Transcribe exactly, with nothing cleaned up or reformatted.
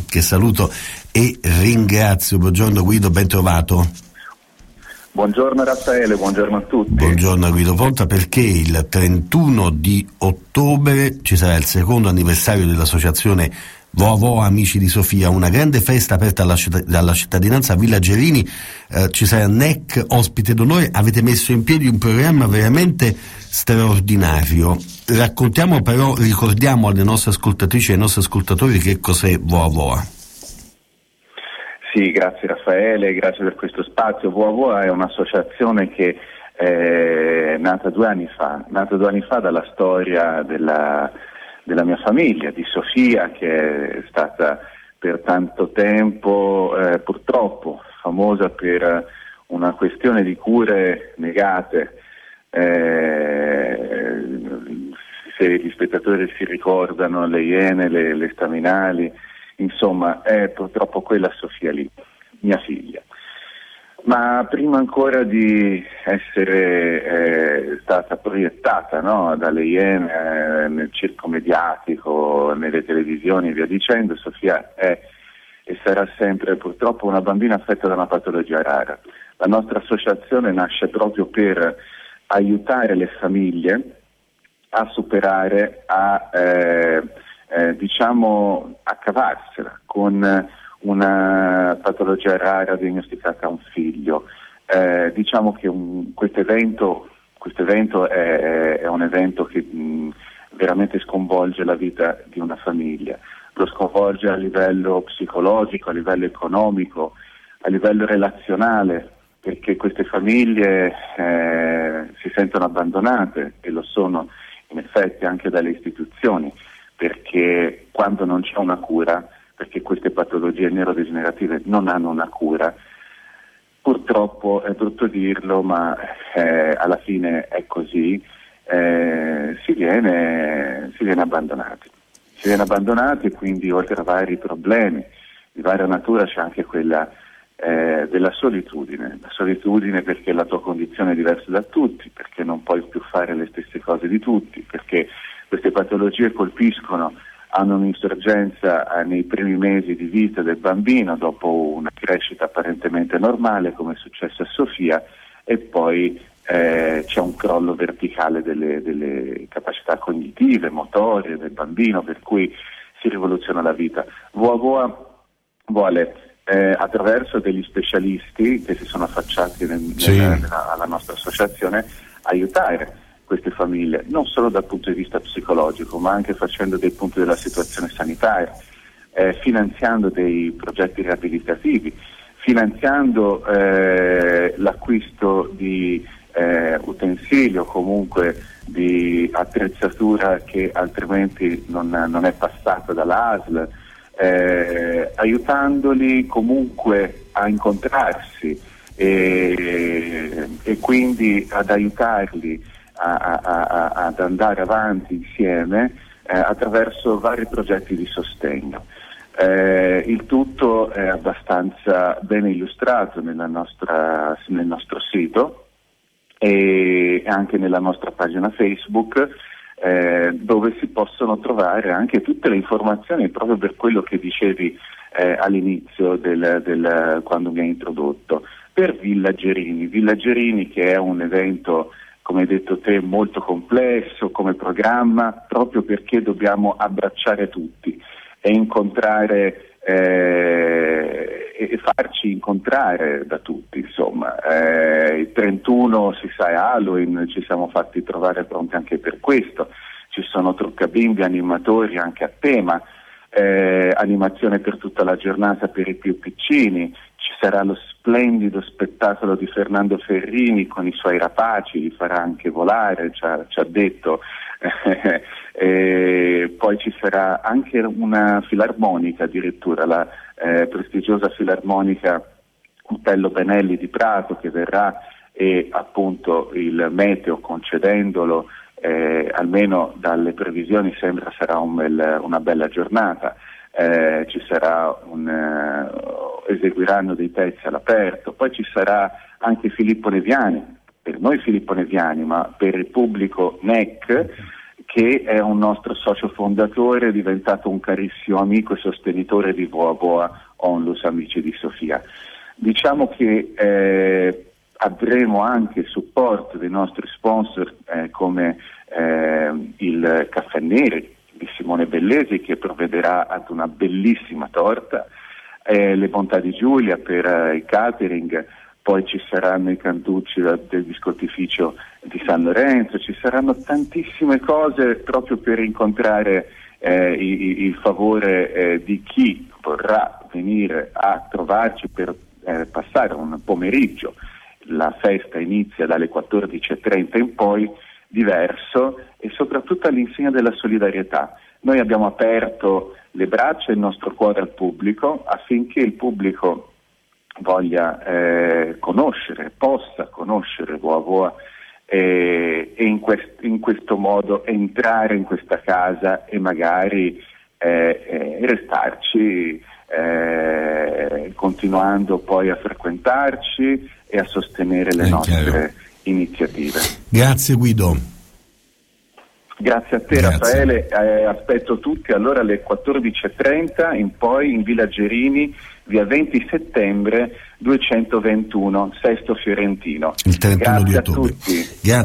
che saluto e ringrazio. Buongiorno Guido, ben trovato. Buongiorno Raffaele, buongiorno a tutti. Buongiorno Guido Ponta, perché il trentuno di ottobre ci sarà il secondo anniversario dell'associazione Vo' Vo' Amici di Sofia, una grande festa aperta alla, citt- alla cittadinanza a Villa Gerini, eh, ci sarà N E C ospite d'onore, avete messo in piedi un programma veramente straordinario. Raccontiamo però, ricordiamo alle nostre ascoltatrici e ai nostri ascoltatori che cos'è Voa Voa. Sì, grazie Raffaele, grazie per questo spazio. Voa Voa è un'associazione che è nata due anni fa, nata due anni fa dalla storia della della mia famiglia, di Sofia, che è stata per tanto tempo eh, purtroppo famosa per una questione di cure negate. Eh, se gli spettatori si ricordano le Iene, le, le staminali, insomma è purtroppo quella Sofia lì, mia figlia. Ma prima ancora di essere eh, stata proiettata, no, dalle Iene eh, nel circo mediatico, nelle televisioni e via dicendo, Sofia è e sarà sempre purtroppo una bambina affetta da una patologia rara. La nostra associazione nasce proprio per aiutare le famiglie a superare, a eh, eh, diciamo a cavarsela con una patologia rara diagnosticata a un figlio. Eh, diciamo che un, questo evento, questo evento è, è un evento che mh, veramente sconvolge la vita di una famiglia, lo sconvolge a livello psicologico, a livello economico, a livello relazionale, perché queste famiglie eh, si sentono abbandonate, e lo sono in effetti anche dalle istituzioni, perché quando non c'è una cura, perché queste patologie neurodegenerative non hanno una cura, purtroppo è brutto dirlo, ma eh, alla fine è così, eh, si viene, si viene abbandonati. Si viene abbandonati e quindi oltre a vari problemi di varia natura c'è anche quella eh, della solitudine, la solitudine perché la tua condizione è diversa da tutti, perché non puoi più fare le stesse cose di tutti, perché queste patologie colpiscono, hanno un'insorgenza eh, nei primi mesi di vita del bambino dopo una crescita apparentemente normale, come è successo a Sofia, e poi eh, c'è un crollo verticale delle, delle capacità cognitive, motorie del bambino, per cui si rivoluziona la vita. Voa Voa vuole eh, attraverso degli specialisti che si sono affacciati nel, sì. nella, nella, alla nostra associazione aiutare queste famiglie, non solo dal punto di vista psicologico, ma anche facendo dei punti della situazione sanitaria, eh, finanziando dei progetti riabilitativi, finanziando eh, l'acquisto di eh, utensili o comunque di attrezzatura che altrimenti non, non è passata dall'A S L, eh, aiutandoli comunque a incontrarsi e, e quindi ad aiutarli A, a, a, ad andare avanti insieme eh, attraverso vari progetti di sostegno. Eh, il tutto è abbastanza ben illustrato nella nostra, nel nostro sito e anche nella nostra pagina Facebook, eh, dove si possono trovare anche tutte le informazioni proprio per quello che dicevi eh, all'inizio del, del, quando mi hai introdotto, per Villa Gerini. Villa Gerini, che è un evento, come hai detto te, molto complesso come programma, proprio perché dobbiamo abbracciare tutti e incontrare eh, e farci incontrare da tutti, insomma. Eh, il trentuno si sa è Halloween, ci siamo fatti trovare pronti anche per questo, ci sono truccabimbi, animatori anche a tema, eh, animazione per tutta la giornata per i più piccini. Ci sarà lo splendido spettacolo di Fernando Ferrini con i suoi rapaci, li farà anche volare, ci ha, ci ha detto. E poi ci sarà anche una filarmonica, addirittura la eh, prestigiosa filarmonica Utello Benelli di Prato, che verrà, e appunto il meteo concedendolo, eh, almeno dalle previsioni sembra sarà un bel, una bella giornata. Eh, ci sarà un, uh, eseguiranno dei pezzi all'aperto, poi ci sarà anche Filippo Neviani, per noi Filippo Neviani, ma per il pubblico N E C, che è un nostro socio fondatore, è diventato un carissimo amico e sostenitore di Boa Boa Onlus Amici di Sofia. Diciamo che eh, avremo anche il supporto dei nostri sponsor eh, come eh, il Caffè Neri di Simone Bellesi, che provvederà ad una bellissima torta, eh, le Bontà di Giulia per eh, il catering, poi ci saranno i cantucci del biscottificio di San Lorenzo, ci saranno tantissime cose proprio per incontrare eh, il, il favore eh, di chi vorrà venire a trovarci per eh, passare un pomeriggio. La festa inizia dalle quattordici e trenta in poi, diverso e soprattutto all'insegna della solidarietà. Noi abbiamo aperto le braccia e il nostro cuore al pubblico affinché il pubblico voglia eh, conoscere, possa conoscere Boa Boa eh, e in, quest- in questo modo entrare in questa casa e magari eh, eh, restarci eh, continuando poi a frequentarci e a sostenere le È nostre chiaro. iniziative. Grazie Guido. Grazie a te. Grazie. Raffaele, eh, aspetto tutti allora alle quattordici e trenta in poi in Villa Gerini, via venti settembre duecentoventuno, Sesto Fiorentino. Il trentuno Grazie di a ottobre. tutti. Grazie.